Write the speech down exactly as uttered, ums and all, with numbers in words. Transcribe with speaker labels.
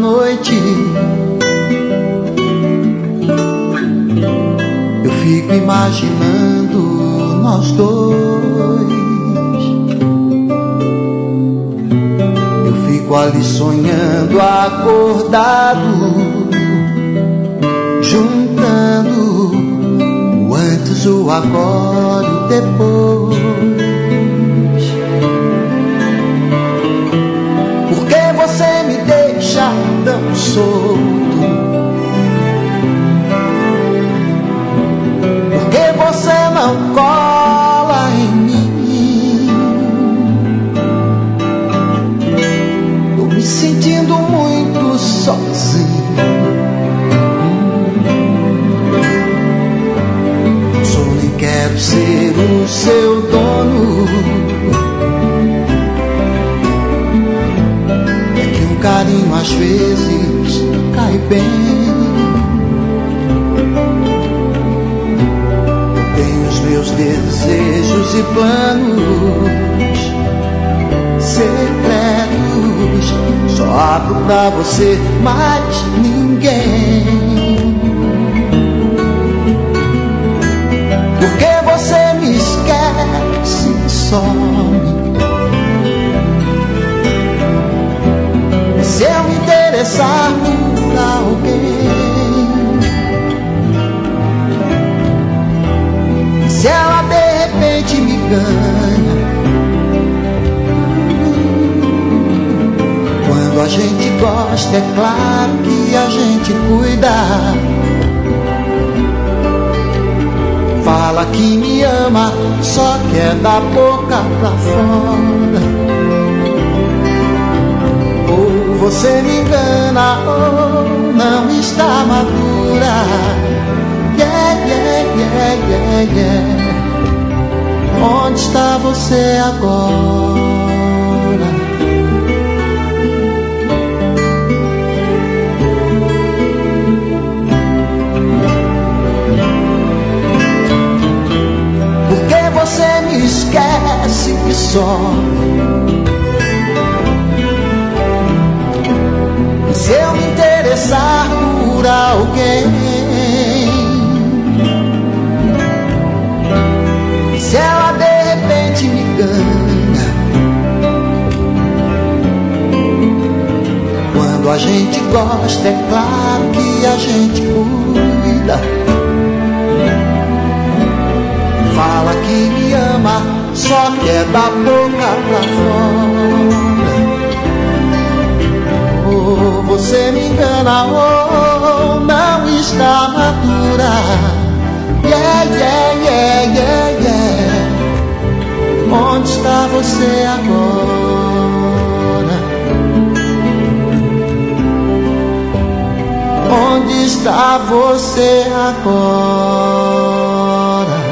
Speaker 1: noite eu fico imaginando nós dois. Eu fico ali sonhando, acordado, juntando o antes, o agora e o depois. Por que você me deixa tão solto? Por que você não cola em mim? Tô me sentindo muito sozinho. Quero ser o seu dono. É que um carinho às vezes cai bem. Tenho os meus desejos e planos secretos. Só abro pra você, mais ninguém. Porque você me esquece e some. Se eu me interessar por alguém, se ela de repente me ganha, quando a gente gosta é claro que a gente cuida. Fala que me ama, só quer da boca pra fora. Ou você me engana, ou não está madura. Yeah, yeah, yeah, yeah, yeah. Onde está você agora? Você me esquece e some. Se eu me interessar por alguém, se ela de repente me ganha, quando a gente gosta é claro que a gente cuida. Fala que me ama, só quer da boca pra fora. Oh, você me engana, oh, não está madura. Yeah, yeah, yeah, yeah, yeah. Onde está você agora? Onde está você agora?